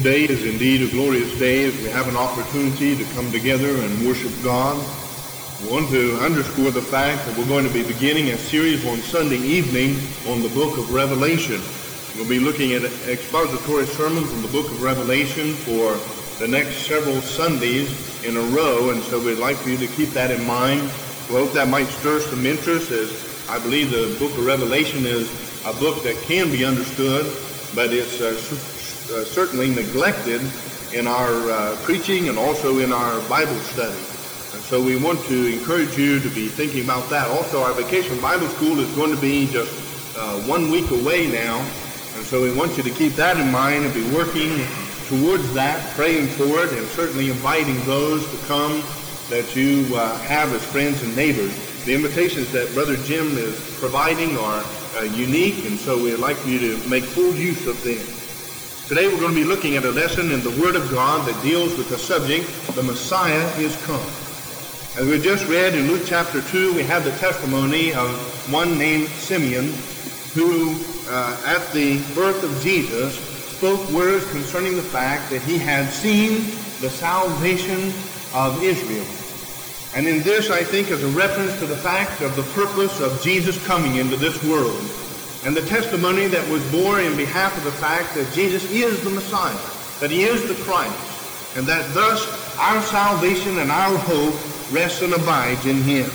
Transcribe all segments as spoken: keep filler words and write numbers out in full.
Today is indeed a glorious day as we have an opportunity to come together and worship God. We want to underscore the fact that we're going to be beginning a series on Sunday evening on the book of Revelation. We'll be looking at expository sermons on the book of Revelation for the next several Sundays in a row, and so we'd like for you to keep that in mind. We hope that might stir some interest, as I believe the book of Revelation is a book that can be understood, but it's uh, uh, certainly neglected in our uh, preaching and also in our Bible study. And so we want to encourage you to be thinking about that. Also, our Vacation Bible School is going to be just uh, one week away now, and so we want you to keep that in mind and be working towards that, praying for it, and certainly inviting those to come that you uh, have as friends and neighbors. The invitations that Brother Jim is providing are uh, unique, and so we'd like for you to make full use of them. Today we're going to be looking at a lesson in the Word of God that deals with the subject, the Messiah is come. As we just read in Luke chapter two, we have the testimony of one named Simeon, who uh, at the birth of Jesus spoke words concerning the fact that he had seen the salvation of Israel. And in this, I think, is a reference to the fact of the purpose of Jesus coming into this world, and the testimony that was borne in behalf of the fact that Jesus is the Messiah, that he is the Christ, and that thus our salvation and our hope rests and abides in him.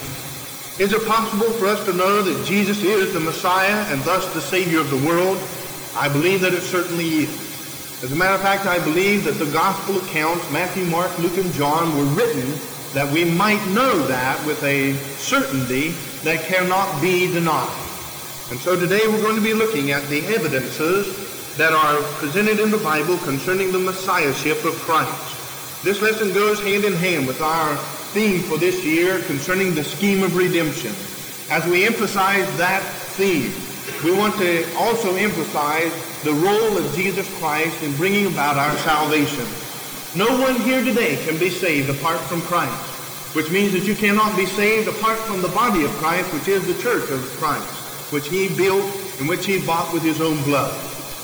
Is it possible for us to know that Jesus is the Messiah and thus the Savior of the world? I believe that it certainly is. As a matter of fact, I believe that the gospel accounts, Matthew, Mark, Luke, and John, were written that we might know that with a certainty that cannot be denied. And so today we're going to be looking at the evidences that are presented in the Bible concerning the Messiahship of Christ. This lesson goes hand in hand with our theme for this year concerning the scheme of redemption. As we emphasize that theme, we want to also emphasize the role of Jesus Christ in bringing about our salvation. No one here today can be saved apart from Christ, which means that you cannot be saved apart from the body of Christ, which is the church of Christ, which he built and which he bought with his own blood.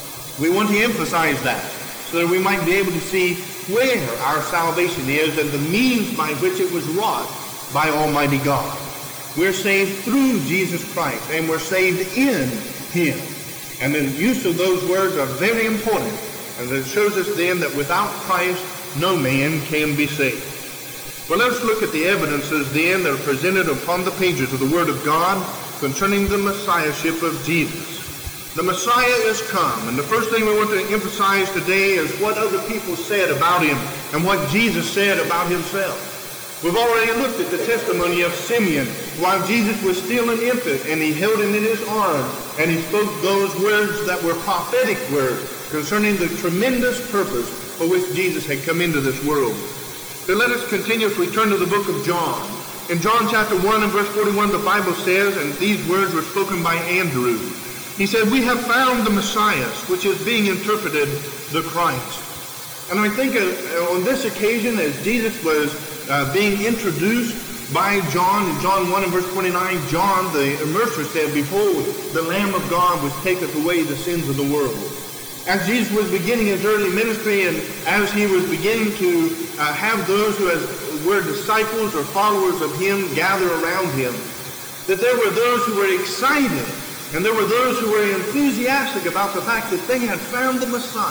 We want to emphasize that so that we might be able to see where our salvation is and the means by which it was wrought by Almighty God. We're saved through Jesus Christ, and we're saved in him. And the use of those words are very important, and it shows us then that without Christ, no man can be saved. Well, let's look at the evidences then that are presented upon the pages of the Word of God concerning the Messiahship of Jesus. The Messiah is come, and the first thing we want to emphasize today is what other people said about him and what Jesus said about himself. We've already looked at the testimony of Simeon while Jesus was still an infant, and he held him in his arms, and he spoke those words that were prophetic words concerning the tremendous purpose for which Jesus had come into this world. So let us continue if we turn to the book of John. In John chapter one and verse forty-one, the Bible says, and these words were spoken by Andrew. He said, "We have found the Messiah," which is being interpreted, the Christ. And I think uh, on this occasion, as Jesus was uh, being introduced by John, in John one and verse twenty-nine, John, the immerser, said, "Behold, the Lamb of God which taketh away the sins of the world." As Jesus was beginning his early ministry, and as he was beginning to uh, have those who as, were disciples or followers of him gather around him, that there were those who were excited, and there were those who were enthusiastic about the fact that they had found the Messiah.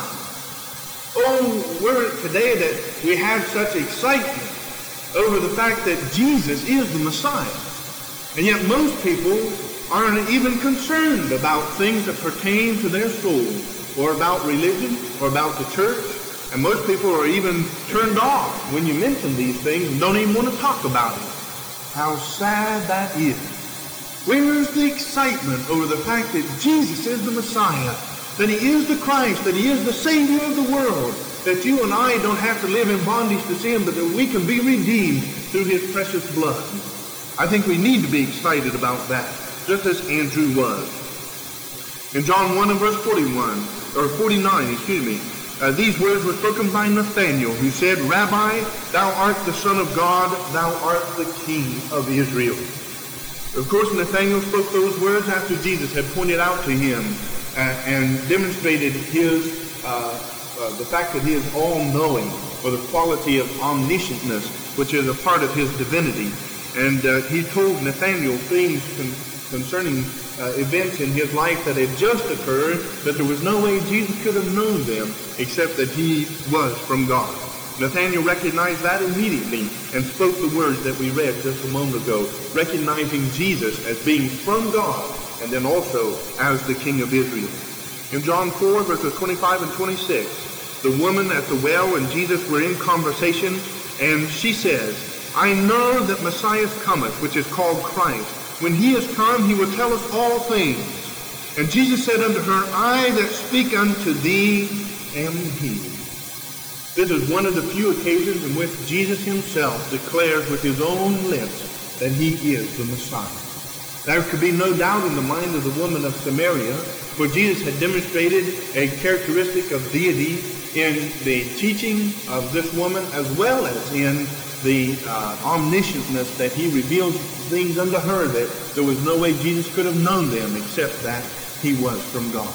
Oh, were it today that we have such excitement over the fact that Jesus is the Messiah. And yet most people aren't even concerned about things that pertain to their soul, or about religion, or about the church. And most people are even turned off when you mention these things and don't even want to talk about it. How sad that is. Where's the excitement over the fact that Jesus is the Messiah, that he is the Christ, that he is the Savior of the world, that you and I don't have to live in bondage to sin, but that we can be redeemed through his precious blood? I think we need to be excited about that, just as Andrew was. In John one and verse forty-one, or forty-nine, excuse me, uh, these words were spoken by Nathanael, who said, "Rabbi, thou art the Son of God, thou art the King of Israel." Of course, Nathanael spoke those words after Jesus had pointed out to him uh, and demonstrated his uh, uh, the fact that he is all-knowing, or the quality of omniscientness, which is a part of his divinity. And uh, he told Nathanael things con- concerning uh, events in his life that had just occurred, that there was no way Jesus could have known them except that he was from God. Nathanael recognized that immediately and spoke the words that we read just a moment ago, recognizing Jesus as being from God and then also as the King of Israel. In John four, verses twenty-five and twenty-six, the woman at the well and Jesus were in conversation, and she says, I know that Messiah cometh, which is called Christ. When he is come, he will tell us all things. And Jesus said unto her, I that speak unto thee am he. This is one of the few occasions in which Jesus himself declares with his own lips that he is the Messiah. There could be no doubt in the mind of the woman of Samaria, for Jesus had demonstrated a characteristic of deity in the teaching of this woman, as well as in the uh, omniscientness that he revealed things unto her that there was no way Jesus could have known them except that he was from God.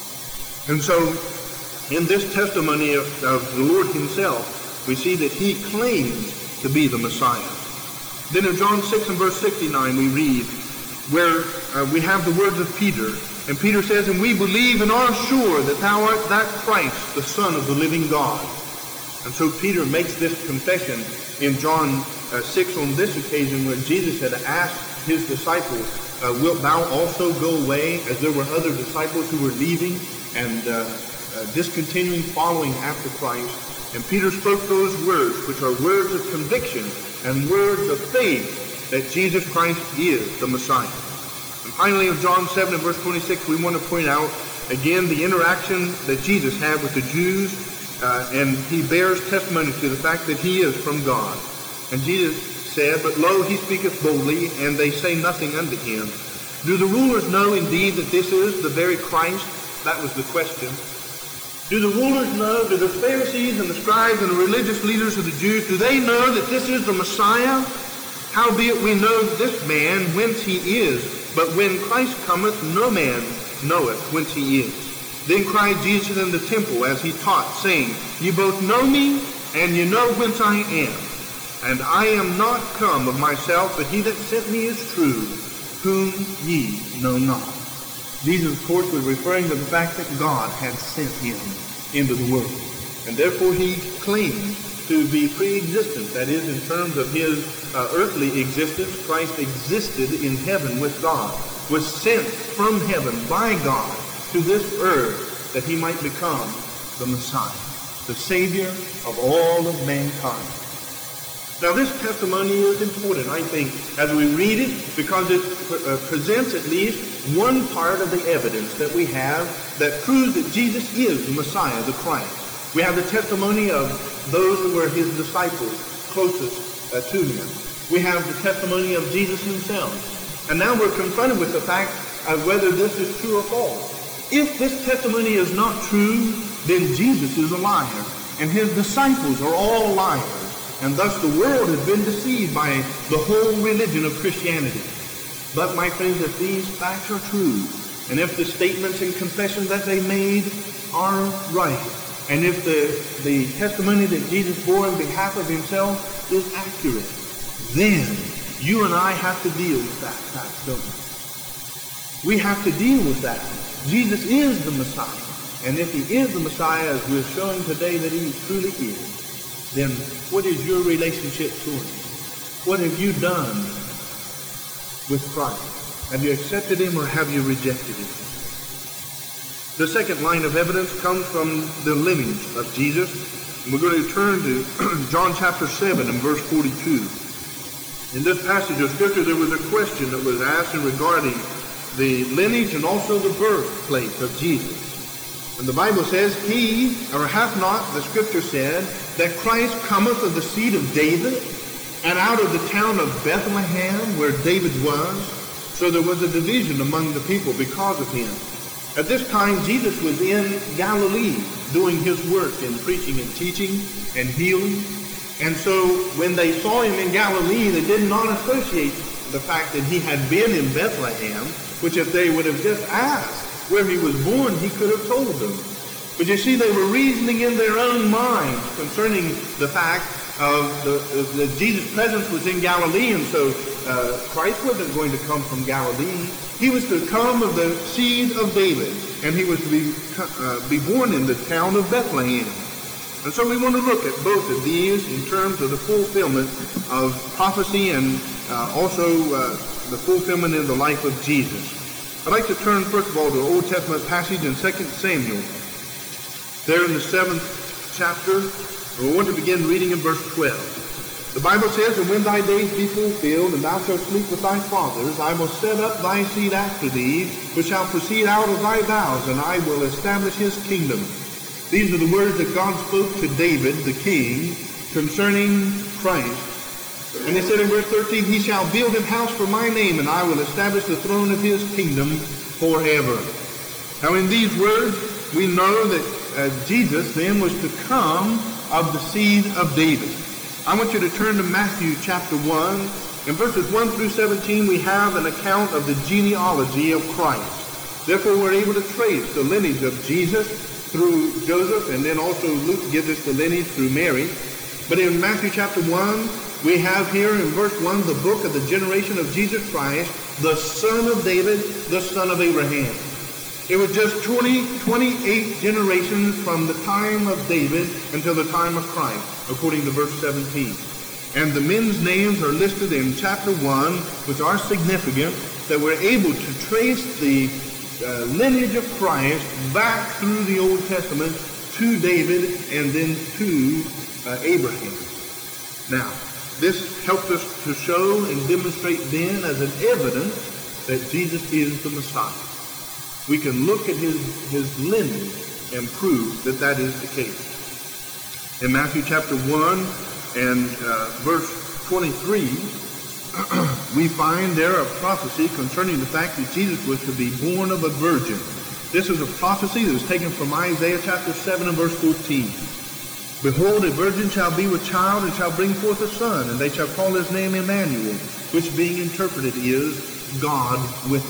And so, in this testimony of, of the Lord himself, we see that he claims to be the Messiah. Then in John six and verse sixty-nine we read, where uh, we have the words of Peter. And Peter says, and we believe and are sure that thou art that Christ, the Son of the living God. And so Peter makes this confession in John uh, six on this occasion, where Jesus had asked his disciples, uh, wilt thou also go away? As there were other disciples who were leaving and uh, Uh, discontinuing following after Christ. And Peter spoke those words, which are words of conviction and words of faith that Jesus Christ is the Messiah. And finally, in John seven and verse twenty-six, we want to point out again the interaction that Jesus had with the Jews, uh, and he bears testimony to the fact that he is from God. And Jesus said, but lo, he speaketh boldly, and they say nothing unto him. Do the rulers know indeed that this is the very Christ? That was the question. Do the rulers know, do the Pharisees and the scribes and the religious leaders of the Jews, do they know that this is the Messiah? Howbeit we know this man whence he is, but when Christ cometh, no man knoweth whence he is. Then cried Jesus in the temple as he taught, saying, Ye both know me, and ye know whence I am. And I am not come of myself, but he that sent me is true, whom ye know not. Jesus, of course, was referring to the fact that God had sent him into the world. And therefore he claimed to be pre-existent. That is, in terms of his uh, earthly existence, Christ existed in heaven with God, was sent from heaven by God to this earth that he might become the Messiah, the Savior of all of mankind. Now, this testimony is important, I think, as we read it, because it uh, presents at least one part of the evidence that we have that proves that Jesus is the Messiah, the Christ. We have the testimony of those who were his disciples closest uh, to him. We have the testimony of Jesus himself. And now we're confronted with the fact of whether this is true or false. If this testimony is not true, then Jesus is a liar, and his disciples are all liars. And thus the world has been deceived by the whole religion of Christianity. But, my friends, if these facts are true, and if the statements and confessions that they made are right, and if the, the testimony that Jesus bore on behalf of himself is accurate, then you and I have to deal with that fact, don't we? We have to deal with that. Jesus is the Messiah. And if he is the Messiah, as we're showing today that he truly is, then what is your relationship to him? What have you done with Christ? Have you accepted him or have you rejected him? The second line of evidence comes from the lineage of Jesus. And we're going to turn to John chapter seven and verse forty-two. In this passage of Scripture, there was a question that was asked regarding the lineage and also the birthplace of Jesus. And the Bible says, he, or hath not, the Scripture said, that Christ cometh of the seed of David, and out of the town of Bethlehem, where David was. So there was a division among the people because of him. At this time, Jesus was in Galilee, doing his work in preaching and teaching and healing. And so when they saw him in Galilee, they did not associate the fact that he had been in Bethlehem, which if they would have just asked where he was born, he could have told them. But you see, they were reasoning in their own minds concerning the fact of the, the, the Jesus' presence was in Galilee, and so uh, Christ wasn't going to come from Galilee. He was to come of the seed of David, and he was to be, uh, be born in the town of Bethlehem. And so we want to look at both of these in terms of the fulfillment of prophecy and uh, also uh, the fulfillment in the life of Jesus. I'd like to turn first of all to the Old Testament passage in Second Samuel. There in the seventh chapter, we want to begin reading in verse twelve. The Bible says, "And when thy days be fulfilled, and thou shalt sleep with thy fathers, I will set up thy seed after thee, which shall proceed out of thy bowels, and I will establish his kingdom." These are the words that God spoke to David, the king, concerning Christ. And he said in verse thirteen, "He shall build him house for my name, and I will establish the throne of his kingdom forever." Now in these words, we know that uh, Jesus then was to come of the seed of David. I want you to turn to Matthew chapter one. In verses one through seventeen, we have an account of the genealogy of Christ. Therefore, we're able to trace the lineage of Jesus through Joseph, and then also Luke gives us the lineage through Mary. But in Matthew chapter one, we have here in verse one the book of the generation of Jesus Christ, the son of David, the son of Abraham. It was just twenty, twenty-eight generations from the time of David until the time of Christ, according to verse seventeen. And the men's names are listed in chapter one, which are significant, that we're able to trace the uh, lineage of Christ back through the Old Testament to David and then to uh, Abraham. Now, this helps us to show and demonstrate then as an evidence that Jesus is the Messiah. We can look at his, his lineage and prove that that is the case. In Matthew chapter one and uh, verse twenty-three, we find there a prophecy concerning the fact that Jesus was to be born of a virgin. This is a prophecy that was taken from Isaiah chapter seven and verse fourteen. "Behold, a virgin shall be with child and shall bring forth a son, and they shall call his name Emmanuel," which being interpreted is God with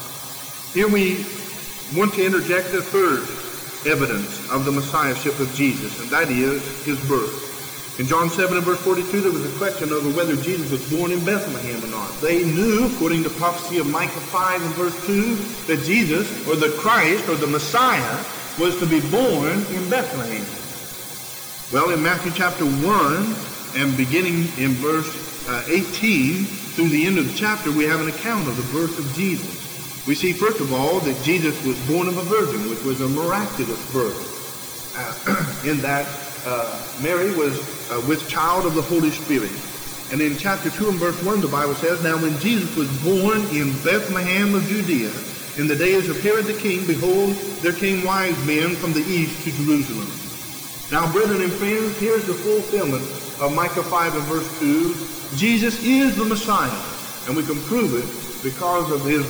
us. Here we want to interject a third evidence of the Messiahship of Jesus, and that is his birth. In John seven and verse forty-two, there was a question over whether Jesus was born in Bethlehem or not. They knew, according to prophecy of Micah five and verse two, that Jesus, or the Christ, or the Messiah, was to be born in Bethlehem. Well, in Matthew chapter one, and beginning in verse uh, eighteen, through the end of the chapter, we have an account of the birth of Jesus. We see, first of all, that Jesus was born of a virgin, which was a miraculous birth, uh, in that uh, Mary was uh, with child of the Holy Spirit. And in chapter two and verse one, the Bible says, "Now when Jesus was born in Bethlehem of Judea, in the days of Herod the king, behold, there came wise men from the east to Jerusalem." Now, brethren and friends, here's the fulfillment of Micah five and verse two. Jesus is the Messiah, and we can prove it because of his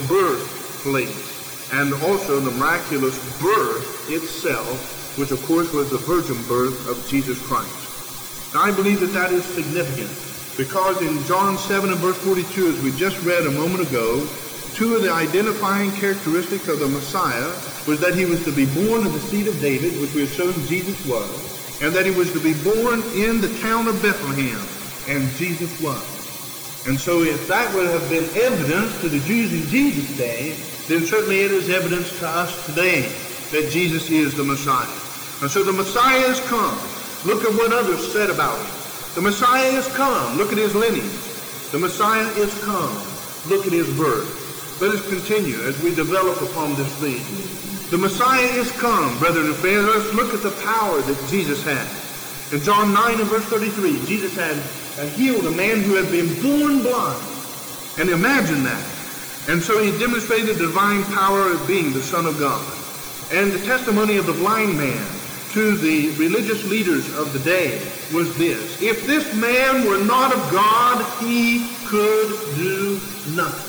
birthplace and also the miraculous birth itself, which of course was the virgin birth of Jesus Christ. Now, I believe that that is significant because in John seven and verse forty-two, as we just read a moment ago, two of the identifying characteristics of the Messiah was that he was to be born of the seed of David, which we have shown Jesus was, and that he was to be born in the town of Bethlehem, and Jesus was. And so if that would have been evidence to the Jews in Jesus' day, then certainly it is evidence to us today that Jesus is the Messiah. And so the Messiah has come. Look at what others said about him. The Messiah has come. Look at his lineage. The Messiah is come. Look at his birth. Let us continue as we develop upon this theme. The Messiah is come, brethren and friends. Let's look at the power that Jesus had. In John nine and verse thirty-three, Jesus had uh, healed a man who had been born blind. And imagine that. And so he demonstrated the divine power of being the Son of God. And the testimony of the blind man to the religious leaders of the day was this: if this man were not of God, he could do nothing.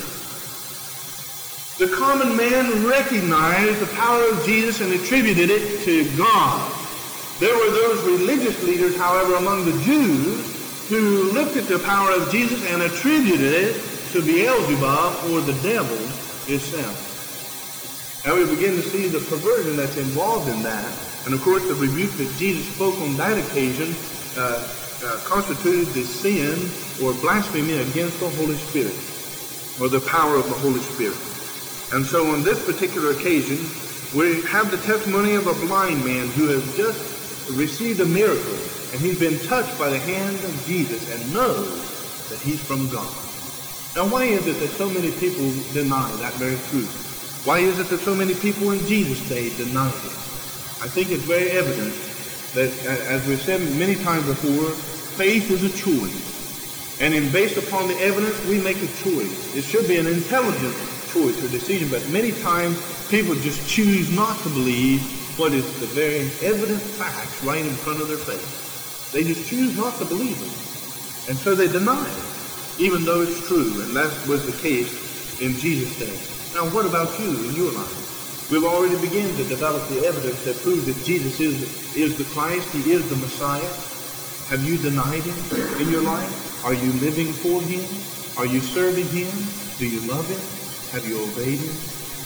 The common man recognized the power of Jesus and attributed it to God. There were those religious leaders, however, among the Jews who looked at the power of Jesus and attributed it to Beelzebub, or the devil itself. Now we begin to see the perversion that's involved in that. And of course, the rebuke that Jesus spoke on that occasion uh, uh, constituted the sin or blasphemy against the Holy Spirit, or the power of the Holy Spirit. And so on this particular occasion, we have the testimony of a blind man who has just received a miracle, and he's been touched by the hand of Jesus and knows that he's from God. Now, why is it that so many people deny that very truth? Why is it that so many people in Jesus' day deny it? I think it's very evident that, as we've said many times before, faith is a choice. And in, based upon the evidence, we make a choice. It should be an intelligent choice or decision, but many times people just choose not to believe what is the very evident facts right in front of their face. They just choose not to believe it. And so they deny it, even though it's true. And that was the case in Jesus' day. Now, what about you in your life? We've already begun to develop the evidence that proves that Jesus is, is the Christ, he is the Messiah. Have you denied him in your life? Are you living for him? Are you serving him? Do you love him? Have you obeyed him?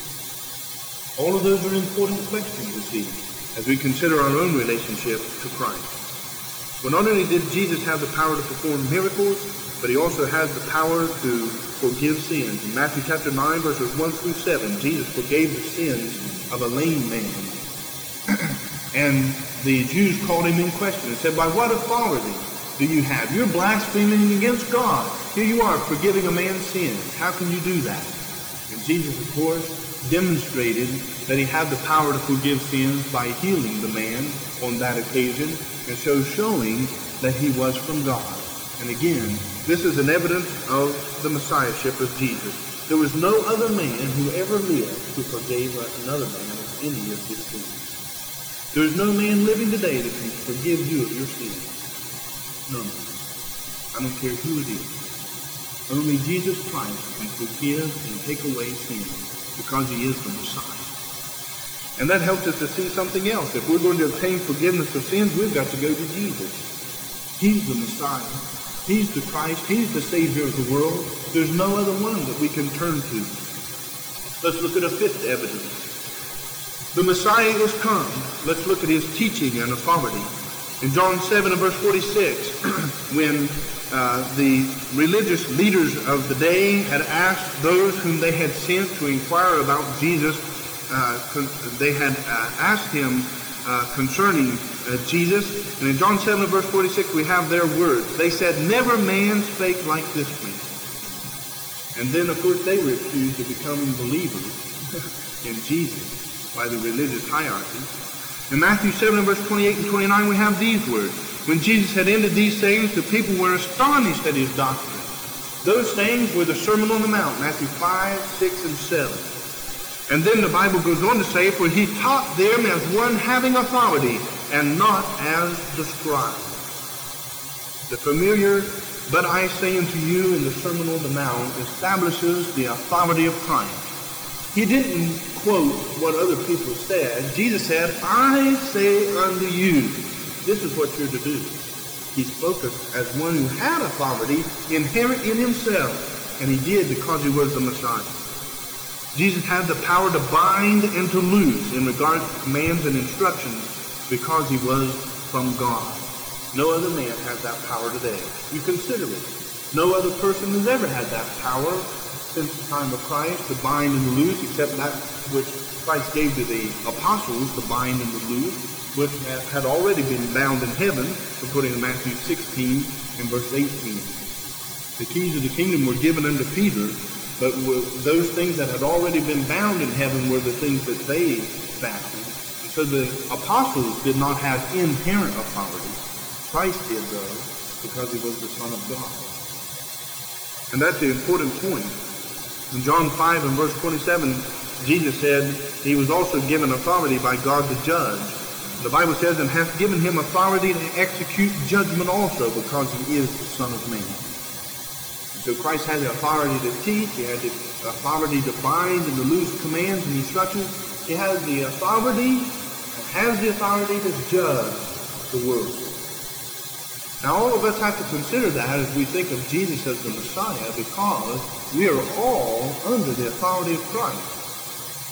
All of those are important questions, you see, as we consider our own relationship to Christ. Well, not only did Jesus have the power to perform miracles, but he also has the power to forgive sins. In Matthew chapter nine, verses one through seven, Jesus forgave the sins of a lame man. And the Jews called him in question and said, by what authority do you have? You're blaspheming against God. Here you are forgiving a man's sins. How can you do that? And Jesus, of course, demonstrated that he had the power to forgive sins by healing the man on that occasion, and so showing that he was from God. And again, this is an evidence of the Messiahship of Jesus. There was no other man who ever lived who forgave another man of any of his sins. There is no man living today that can forgive you of your sins. No. I don't care who it is. Only Jesus Christ can forgive and take away sins because he is the Messiah. And that helps us to see something else. If we're going to obtain forgiveness of sins, we've got to go to Jesus. He's the Messiah. He's the Christ. He's the Savior of the world. There's no other one that we can turn to. Let's look at a fifth evidence. The Messiah is come. Let's look at his teaching and authority. In John seven and verse forty-six, when uh, the religious leaders of the day had asked those whom they had sent to inquire about Jesus, uh, they had uh, asked him uh, concerning uh, Jesus. And in John seven and verse forty-six, we have their words. They said, never man spake like this man. And then, of course, they refused to become believers in Jesus by the religious hierarchy. In Matthew seven and verse twenty-eight and twenty-nine, we have these words. When Jesus had ended these sayings, the people were astonished at his doctrine. Those sayings were the Sermon on the Mount, Matthew five, six, and seven. And then the Bible goes on to say, for he taught them as one having authority, and not as the scribes. The familiar, but I say unto you in the Sermon on the Mount, establishes the authority of Christ. He didn't quote what other people said. Jesus said, I say unto you, this is what you're to do. He spoke as one who had authority inherent in himself, and he did because he was the Messiah. Jesus had the power to bind and to loose in regard to commands and instructions because he was from God. No other man has that power today. You consider it. No other person has ever had that power since the time of Christ to bind and to loose, except that which Christ gave to the apostles to bind and to loose, which had already been bound in heaven, according to Matthew sixteen and verse eighteen. The keys of the kingdom were given unto Peter, but those things that had already been bound in heaven were the things that they fastened. So the apostles did not have inherent authority. Christ did, though, because he was the Son of God. And that's the important point. In John five and verse twenty-seven, Jesus said he was also given authority by God to judge. The Bible says, and hath given him authority to execute judgment also, because he is the Son of Man. And so Christ had the authority to teach. He had the authority to bind and to loose commands and instructions. He has the authority, and has the authority to judge the world. Now, all of us have to consider that as we think of Jesus as the Messiah, because we are all under the authority of Christ.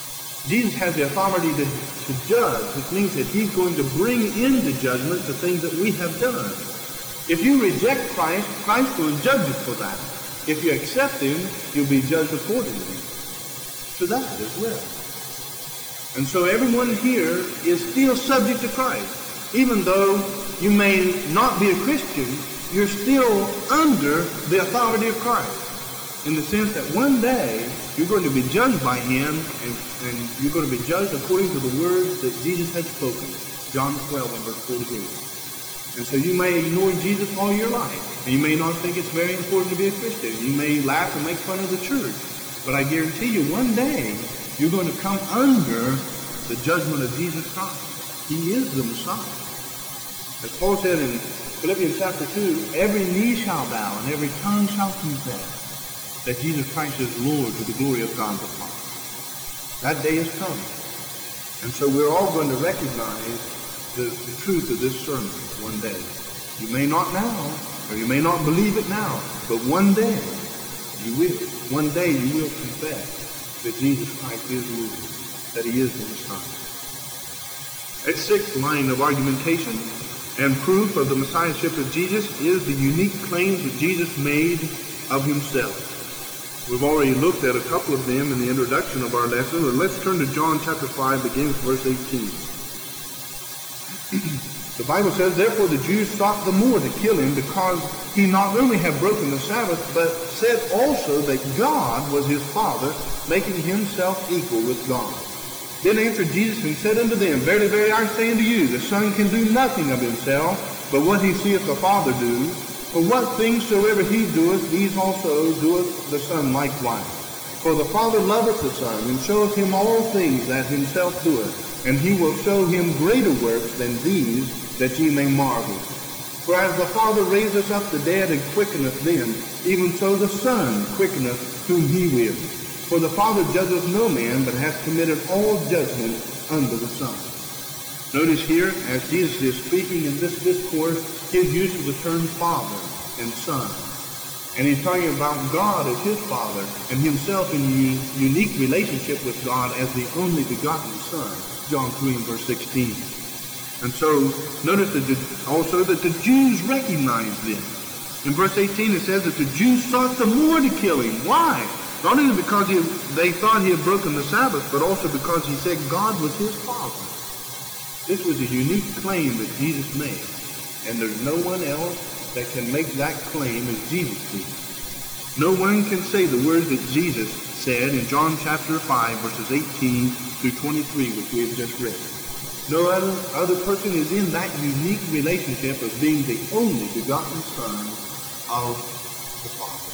Jesus has the authority to, to judge, which means that he's going to bring into judgment the things that we have done. If you reject Christ, Christ will judge you for that. If you accept him, you'll be judged accordingly to that as well. And so everyone here is still subject to Christ. Even though you may not be a Christian, you're still under the authority of Christ. In the sense that one day you're going to be judged by him, and, and you're going to be judged according to the words that Jesus had spoken. John twelve and verse forty-eight. And so you may ignore Jesus all your life. And you may not think it's very important to be a Christian. You may laugh and make fun of the church. But I guarantee you, one day, you're going to come under the judgment of Jesus Christ. He is the Messiah. As Paul said in Philippians chapter two, every knee shall bow and every tongue shall confess that Jesus Christ is Lord to the glory of God the Father. That day is coming. And so we're all going to recognize the, the truth of this sermon one day. You may not now, or you may not believe it now, but one day you will. One day you will confess that Jesus Christ is Lord, that he is the Messiah. A sixth line of argumentation and proof of the Messiahship of Jesus is the unique claims that Jesus made of himself. We've already looked at a couple of them in the introduction of our lesson, but let's turn to John chapter five, beginning with verse eighteen. The Bible says, therefore the Jews sought the more to kill him, because he not only had broken the Sabbath, but said also that God was his Father, making himself equal with God. Then answered Jesus and said unto them, verily, verily, I say unto you, the Son can do nothing of himself, but what he seeth the Father do. For what things soever he doeth, these also doeth the Son likewise. For the Father loveth the Son, and showeth him all things that himself doeth, and he will show him greater works than these, that ye may marvel. For as the Father raiseth up the dead and quickeneth them, even so the Son quickeneth whom he will. For the Father judgeth no man, but hath committed all judgment unto the Son. Notice here, as Jesus is speaking in this discourse, his use of the term Father and Son. And he's talking about God as his Father, and himself in a unique relationship with God as the only begotten Son. John three and verse sixteen. And so, notice that the, also that the Jews recognized this. In verse eighteen it says that the Jews sought the more to kill him. Why? Not only because he, they thought he had broken the Sabbath, but also because he said God was his Father. This was a unique claim that Jesus made. And there's no one else that can make that claim as Jesus did. No one can say the words that Jesus said in John chapter five, verses eighteen through twenty-three, which we have just read. No other, other person is in that unique relationship of being the only begotten Son of the Father.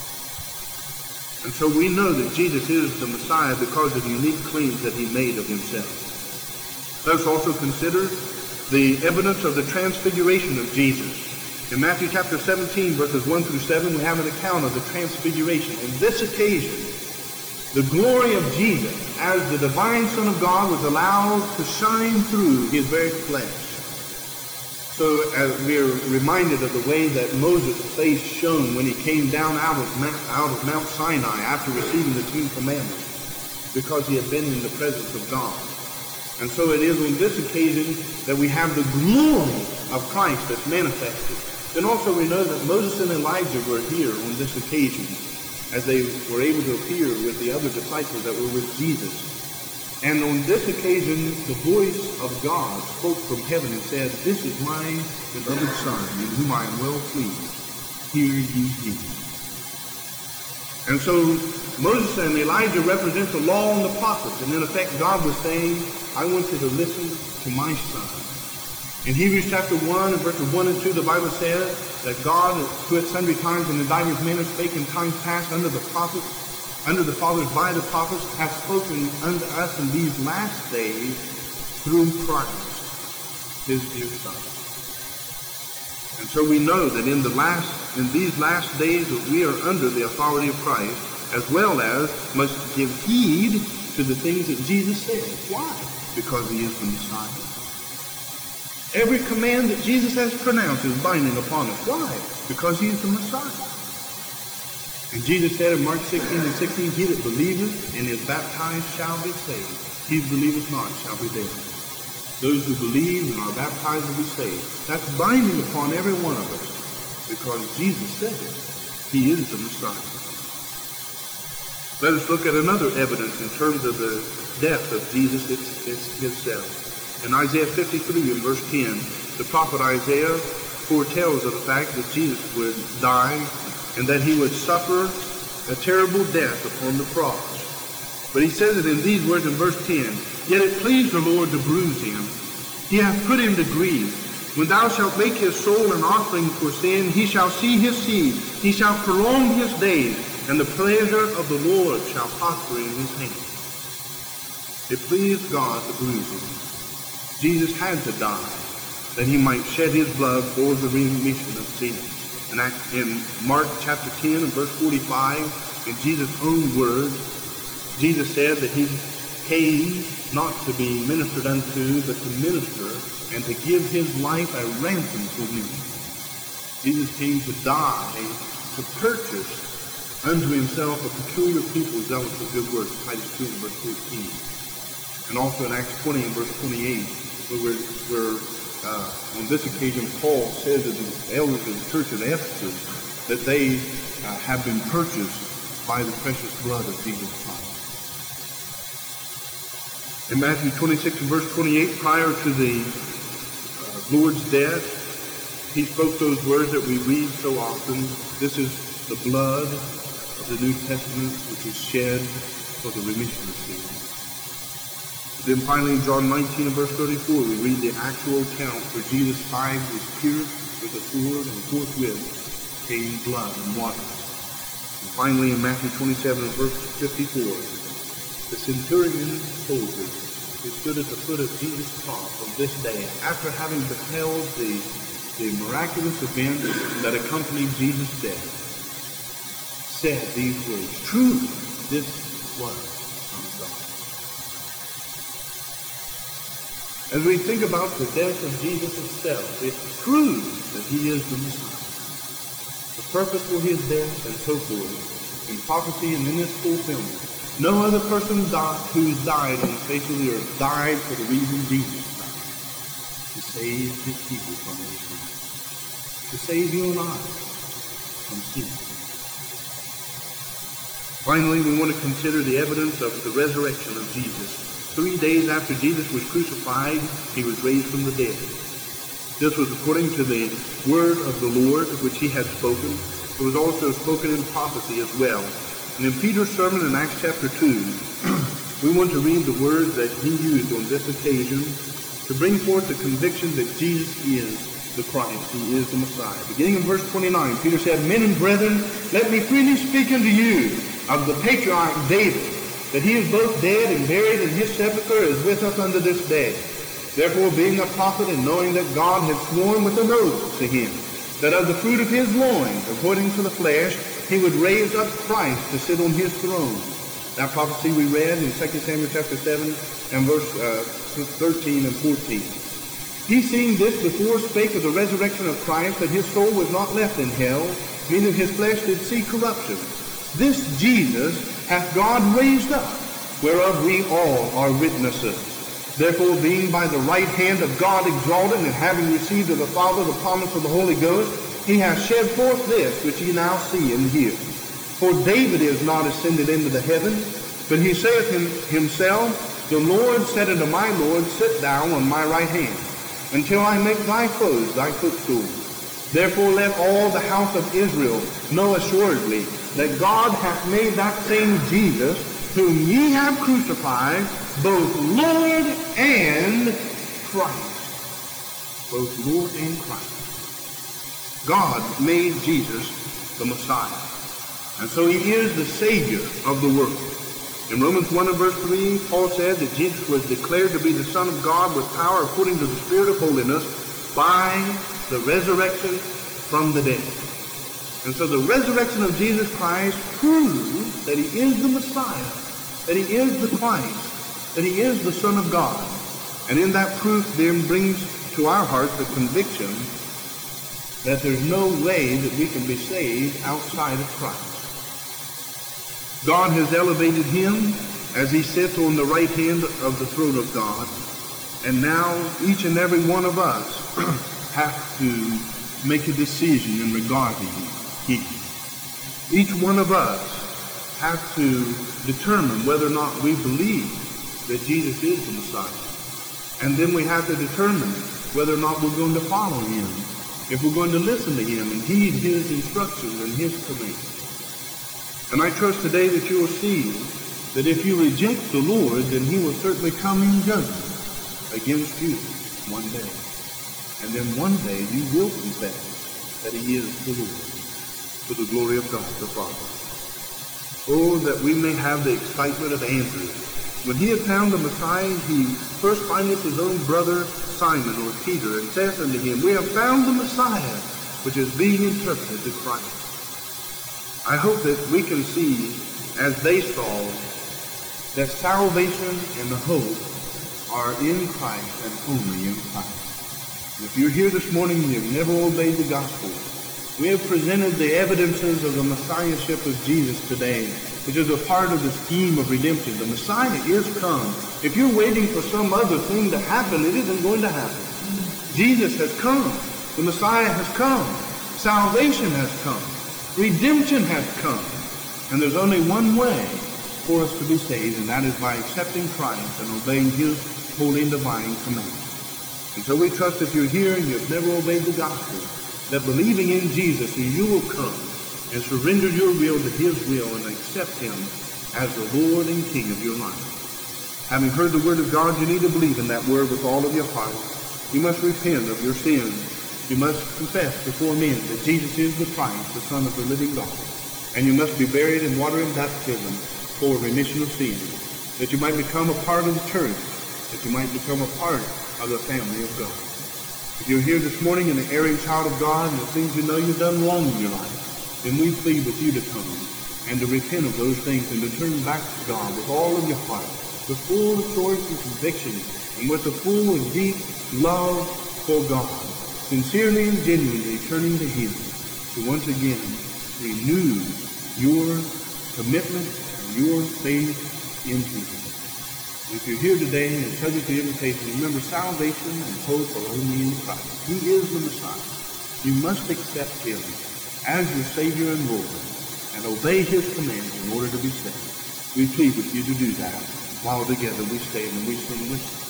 And so we know that Jesus is the Messiah because of the unique claims that he made of himself. Let's also consider the evidence of the transfiguration of Jesus. In Matthew chapter seventeen, verses one through seven, we have an account of the transfiguration. In this occasion, the glory of Jesus as the divine Son of God was allowed to shine through his very flesh. So as we are reminded of the way that Moses' face shone when he came down out of Mount, out of Mount Sinai after receiving the Ten Commandments, because he had been in the presence of God. And so it is on this occasion that we have the glory of Christ that's manifested. Then also we know that Moses and Elijah were here on this occasion as they were able to appear with the other disciples that were with Jesus. And on this occasion, the voice of God spoke from heaven and said, this is my beloved Son, in whom I am well pleased. Hear ye him. And so Moses and Elijah represent the law and the prophets. And in effect, God was saying, I want you to listen to my Son. In Hebrews chapter one and verses one and two, the Bible says that God, who at sundry times and in divers manners spake in times past under the prophets, under the fathers by the prophets, hath spoken unto us in these last days through Christ, his dear Son. And so we know that in the last, in these last days that we are under the authority of Christ, as well as must give heed to the things that Jesus said. Why? Because he is the Messiah. Every command that Jesus has pronounced is binding upon us. Why? Because he is the Messiah. And Jesus said in Mark sixteen and sixteen, he that believeth and is baptized shall be saved. He who believeth not shall be damned. Those who believe and are baptized will be saved. That's binding upon every one of us because Jesus said it. He is the Messiah. Let us look at another evidence in terms of the death of Jesus himself. In Isaiah fifty-three, in verse ten, the prophet Isaiah foretells of the fact that Jesus would die and that he would suffer a terrible death upon the cross. But he says it in these words in verse ten, Yet it pleased the Lord to bruise him. He hath put him to grief. When thou shalt make his soul an offering for sin, he shall see his seed. He shall prolong his days, and the pleasure of the Lord shall prosper in his hand. It pleased God to bruise him. Jesus had to die, that he might shed his blood for the remission of sin. And in Mark chapter ten and verse forty-five, in Jesus' own words, Jesus said that he came not to be ministered unto, but to minister and to give his life a ransom for many. Jesus came to die, to purchase unto himself a peculiar people zealous for good works, Titus two and verse fourteen. And also in Acts twenty and verse twenty-eight, where, where uh, on this occasion Paul says that the elders of the church at Ephesus that they uh, have been purchased by the precious blood of Jesus Christ. In Matthew twenty-six and verse twenty-eight, prior to the uh, Lord's death, he spoke those words that we read so often. This is the blood of the New Testament, which is shed for the remission of sin. Then finally in John nineteen and verse thirty-four, we read the actual account where Jesus' side was pierced with a sword, and forthwith came blood and water. And finally in Matthew twenty-seven and verse fifty-four, the centurion soldier who stood at the foot of Jesus' cross on this day, after having beheld the, the miraculous event that accompanied Jesus' death, said these words, Truly, this was from God. As we think about the death of Jesus himself, it proves that he is the Messiah. The purpose for his death and so forth, in prophecy and in its fulfillment. No other person who's died on the face of the earth died for the reason Jesus died. To save his people from their sin. To save you and I from sin. Finally, we want to consider the evidence of the resurrection of Jesus. Three days after Jesus was crucified, he was raised from the dead. This was according to the word of the Lord, which he had spoken. It was also spoken in prophecy as well. And in Peter's sermon in Acts chapter two, we want to read the words that he used on this occasion to bring forth the conviction that Jesus is the Christ, he is the Messiah. Beginning in verse twenty-nine, Peter said, Men and brethren, let me freely speak unto you of the patriarch David, that he is both dead and buried, and his sepulchre is with us unto this day. Therefore, being a prophet, and knowing that God had sworn with an oath to him, that of the fruit of his loins, according to the flesh, he would raise up Christ to sit on his throne. That prophecy we read in Second Samuel chapter seven and verse uh, thirteen and fourteen. He, seeing this before, spake of the resurrection of Christ, that his soul was not left in hell, neither his flesh did see corruption. This Jesus hath God raised up, whereof we all are witnesses. Therefore, being by the right hand of God exalted, and having received of the Father the promise of the Holy Ghost, he hath shed forth this which ye now see and hear. For David is not ascended into the heavens, but he saith him, himself, The Lord said unto my Lord, Sit thou on my right hand, until I make thy foes thy footstool. Therefore let all the house of Israel know assuredly that God hath made that same Jesus, whom ye have crucified, both Lord and Christ. Both Lord and Christ. God made Jesus the Messiah. And so he is the Savior of the world. In Romans one and verse three, Paul said that Jesus was declared to be the Son of God with power according to the Spirit of holiness by the resurrection from the dead. And so the resurrection of Jesus Christ proves that he is the Messiah, that he is the Christ, that he is the Son of God. And in that proof then brings to our hearts the conviction that there's no way that we can be saved outside of Christ. God has elevated him as he sits on the right hand of the throne of God. And now each and every one of us have to make a decision in regarding him. Each one of us have to determine whether or not we believe that Jesus is the Messiah. And then we have to determine whether or not we're going to follow him, if we're going to listen to him and heed his instructions and his commands. And I trust today that you will see that if you reject the Lord, then he will certainly come in judgment against you one day. And then one day you will confess that he is the Lord, to the glory of God the Father. Oh, that we may have the excitement of Andrew. When he had found the Messiah, he first findeth his own brother Simon, or Peter, and saith unto him, We have found the Messiah, which is being interpreted the Christ. I hope that we can see, as they saw, that salvation and the hope are in Christ and only in Christ. And if you're here this morning and you've never obeyed the gospel, we have presented the evidences of the Messiahship of Jesus today, which is a part of the scheme of redemption. The Messiah is come. If you're waiting for some other thing to happen, it isn't going to happen. Jesus has come. The Messiah has come. Salvation has come. Redemption has come. And there's only one way for us to be saved, and that is by accepting Christ and obeying his holy and divine commandments. And so we trust if you're here and you've never obeyed the gospel, that believing in Jesus, you will come and surrender your will to his will and accept him as the Lord and King of your life. Having heard the word of God, you need to believe in that word with all of your heart. You must repent of your sins. You must confess before men that Jesus is the Christ, the Son of the living God. And you must be buried in water and baptism for remission of sins, that you might become a part of the church, that you might become a part of the family of God. If you're here this morning and an erring child of God and the things you know you've done wrong in your life, then we plead with you to come and to repent of those things and to turn back to God with all of your heart, with full assurance and conviction, and with a full and deep love for God, sincerely and genuinely turning to him to once again renew your commitment and your faith in him. If you're here today and subject to the invitation, remember salvation and hope are only in Christ. He is the Messiah. You must accept him as your Savior and Lord and obey his commands in order to be saved. We plead with you to do that while together we stand and we sing this.